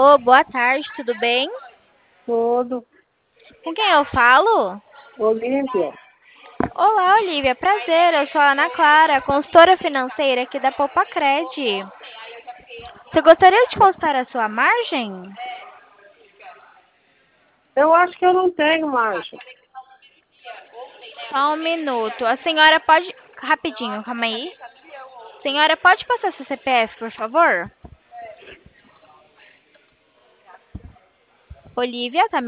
Alô, boa tarde, tudo bem? Tudo. Com quem eu falo? Olívia, Olá, Olivia, prazer, eu sou a Ana Clara, consultora financeira aqui da Popacred. Você gostaria de consultar a sua margem? eu acho que eu não tenho margem. Só um minuto. A senhora pode. Rapidinho, calma aí. Senhora, pode passar seu CPF, por favor? Olivia, tá